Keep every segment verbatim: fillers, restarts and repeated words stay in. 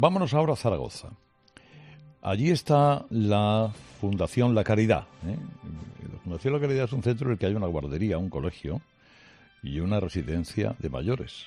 Vámonos ahora a Zaragoza. Allí está la Fundación La Caridad, ¿eh? La Fundación La Caridad es un centro en el que hay una guardería, un colegio y una residencia de mayores.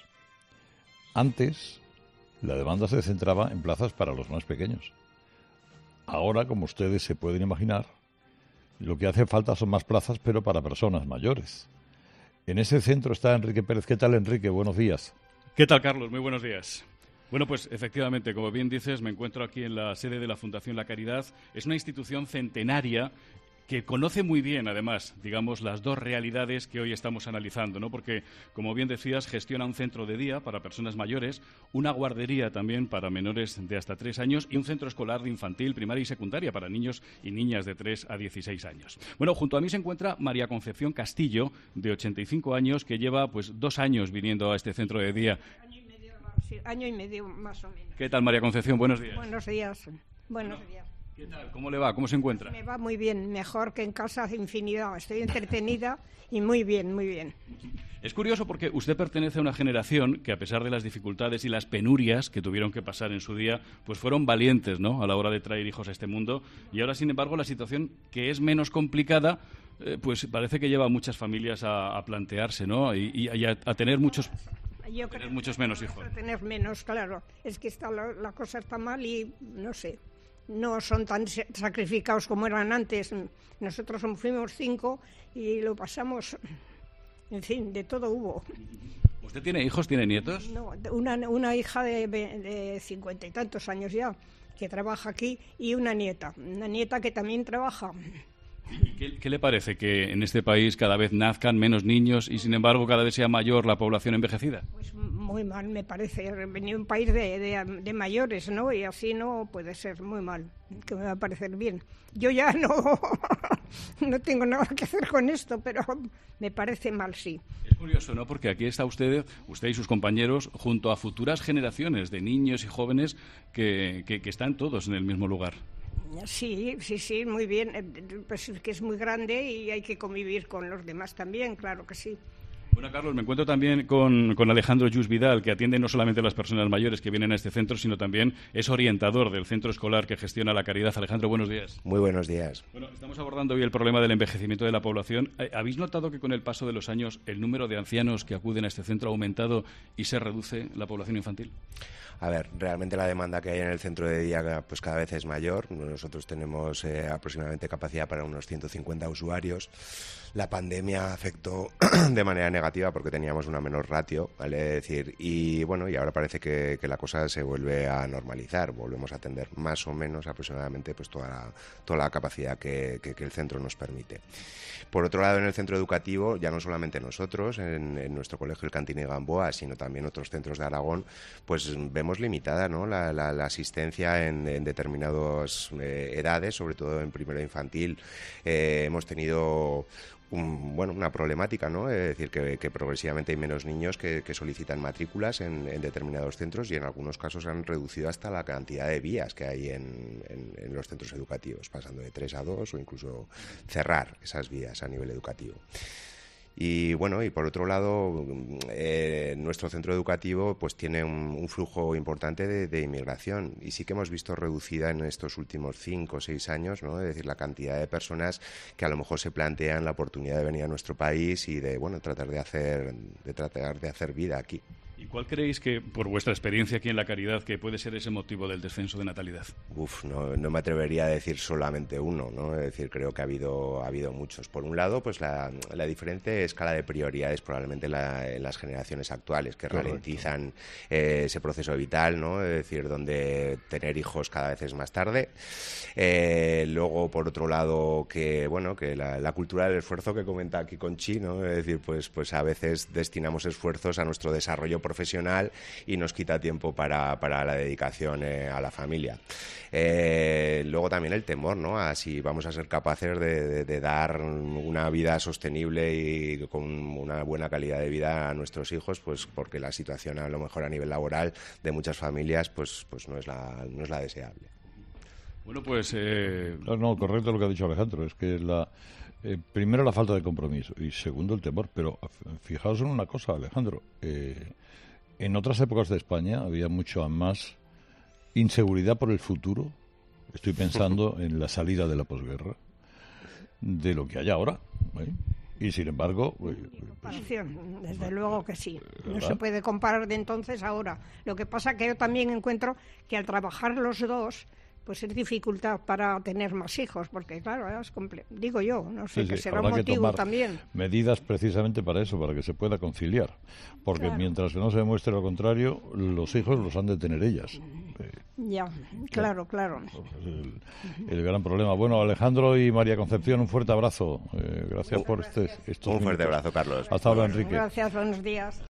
Antes, la demanda se centraba en plazas para los más pequeños. Ahora, como ustedes se pueden imaginar, lo que hace falta son más plazas, pero para personas mayores. En ese centro está Enrique Pérez. ¿Qué tal, Enrique? Buenos días. ¿Qué tal, Carlos? Muy buenos días. Bueno, pues efectivamente, como bien dices, me encuentro aquí en la sede de la Fundación La Caridad. Es una institución centenaria que conoce muy bien, además, digamos, las dos realidades que hoy estamos analizando, ¿no? Porque, como bien decías, gestiona un centro de día para personas mayores, una guardería también para menores de hasta tres años y un centro escolar de infantil, primaria y secundaria para niños y niñas de tres a dieciséis años. Bueno, junto a mí se encuentra María Concepción Castillo, de ochenta y cinco años, que lleva pues dos años viniendo a este centro de día. Año y medio, sí, año y medio más o menos. ¿Qué tal, María Concepción? Buenos días. Buenos días. Buenos Bueno. días. ¿Qué tal? ¿Cómo le va? ¿Cómo se encuentra? Me va muy bien, mejor que en casa hace infinidad. Estoy entretenida y muy bien, muy bien. Es curioso porque usted pertenece a una generación que, a pesar de las dificultades y las penurias que tuvieron que pasar en su día, pues fueron valientes, ¿no?, a la hora de traer hijos a este mundo. Y ahora, sin embargo, la situación, que es menos complicada, eh, pues parece que lleva a muchas familias a, a plantearse, ¿no?, y, y a, a tener muchos... Yo tener creo muchos que menos hijos. Tener menos, claro. Es que está la, la cosa está mal y no sé. No son tan sacrificados como eran antes. Nosotros fuimos cinco y lo pasamos, en fin, de todo hubo. ¿Usted tiene hijos, tiene nietos? No, una, una hija de, de cincuenta y tantos años ya, que trabaja aquí, y una nieta, una nieta que también trabaja. ¿Qué, ¿Qué le parece que en este país cada vez nazcan menos niños y, sin embargo, cada vez sea mayor la población envejecida? Pues muy mal, me parece. Venir un país de, de, de mayores, ¿no? Y así no puede ser, muy mal, que me va a parecer bien. Yo ya no, no tengo nada que hacer con esto, pero me parece mal, sí. Es curioso, ¿no? Porque aquí está usted, usted y sus compañeros, junto a futuras generaciones de niños y jóvenes que, que, que están todos en el mismo lugar. Sí, sí, sí, muy bien. Pues que es muy grande y hay que convivir con los demás también, claro que sí. Bueno, Carlos, me encuentro también con, con Alejandro Lluís Vidal, que atiende no solamente a las personas mayores que vienen a este centro, sino también es orientador del centro escolar que gestiona La Caridad. Alejandro, buenos días. Muy buenos días. Bueno, estamos abordando hoy el problema del envejecimiento de la población. ¿Habéis notado que con el paso de los años el número de ancianos que acuden a este centro ha aumentado y se reduce la población infantil? A ver, realmente la demanda que hay en el centro de día pues cada vez es mayor. Nosotros tenemos eh, aproximadamente capacidad para unos ciento cincuenta usuarios. La pandemia afectó de manera negativa porque teníamos una menor ratio, ¿vale? Es decir, y bueno, y ahora parece que, que la cosa se vuelve a normalizar. Volvemos a atender más o menos aproximadamente pues toda la, toda la capacidad que, que, que el centro nos permite. Por otro lado, en el centro educativo, ya no solamente nosotros, en, en nuestro colegio el Cantine Gamboa, sino también otros centros de Aragón, pues vemos limitada, ¿no?, la, la, la asistencia en, en determinadas eh, edades, sobre todo en primero infantil. Eh, hemos tenido un, bueno, una problemática, ¿no? Es decir, que, que progresivamente hay menos niños que, que solicitan matrículas en, en determinados centros y en algunos casos han reducido hasta la cantidad de vías que hay en, en, en los centros educativos, pasando de tres a dos o incluso cerrar esas vías a nivel educativo. Y bueno, y por otro lado, eh, nuestro centro educativo pues tiene un, un flujo importante de, de inmigración y sí que hemos visto reducida en estos últimos cinco o seis años, ¿no? Es decir, la cantidad de personas que a lo mejor se plantean la oportunidad de venir a nuestro país y de bueno tratar de hacer de tratar de hacer vida aquí. ¿Y cuál creéis que, por vuestra experiencia aquí en La Caridad, que puede ser ese motivo del descenso de natalidad? Uf, no, no me atrevería a decir solamente uno, ¿no? Es decir, creo que ha habido, ha habido muchos. Por un lado, pues la, la diferente escala de prioridades probablemente la, en las generaciones actuales, que Correcto. ralentizan eh, ese proceso vital, ¿no? Es decir, donde tener hijos cada vez es más tarde. Eh, luego, por otro lado, que bueno, que la, la cultura del esfuerzo que comenta aquí Conchi, ¿no? Es decir, pues, pues a veces destinamos esfuerzos a nuestro desarrollo profesional y nos quita tiempo para, para la dedicación eh, a la familia. Eh, luego también el temor, ¿no?, a si vamos a ser capaces de, de, de dar una vida sostenible y con una buena calidad de vida a nuestros hijos, pues porque la situación a lo mejor a nivel laboral de muchas familias pues, pues no es la, no es la deseable. Bueno, pues... Eh... No, no, correcto lo que ha dicho Alejandro, es que la... Eh, primero la falta de compromiso y segundo el temor, pero fijaos en una cosa, Alejandro, eh, en otras épocas de España había mucho más inseguridad por el futuro. Estoy pensando en la salida de la posguerra, de lo que hay ahora, ¿eh? Y sin embargo... Pues, comparación, desde luego que sí. No ¿verdad? se puede comparar de entonces a ahora. Lo que pasa que yo también encuentro que al trabajar los dos, pues es dificultad para tener más hijos, porque claro, es comple- digo yo, no sé, sí, que sí, será un habrá que motivo tomar también. medidas precisamente para eso, para que se pueda conciliar. Porque Claro. mientras que no se demuestre lo contrario, los hijos los han de tener ellas. Eh, Ya, claro, claro. es el, el gran problema. Bueno, Alejandro y María Concepción, un fuerte abrazo. Eh, gracias por este, estos Un fuerte minutos. abrazo, Carlos. Hasta ahora, Enrique. Gracias, buenos días.